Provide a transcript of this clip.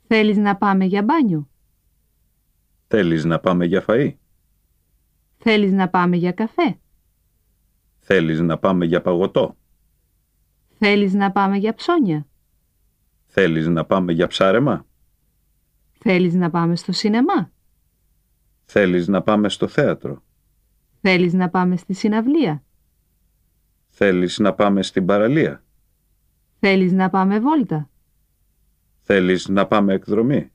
Θέλεις να πάμε για μπάνιο? Θέλεις να πάμε για φαΐ? Θέλεις να πάμε για καφέ? Θέλεις να πάμε για παγωτό? Θέλεις να πάμε για ψώνια? Θέλεις να πάμε για ψάρεμα? Θέλεις να πάμε στο σινεμά? Θέλεις να πάμε στο θέατρο? Θέλεις να πάμε στη συναυλία? Θέλεις να πάμε στην παραλία? Θέλεις να πάμε βόλτα? Θέλεις να πάμε εκδρομή?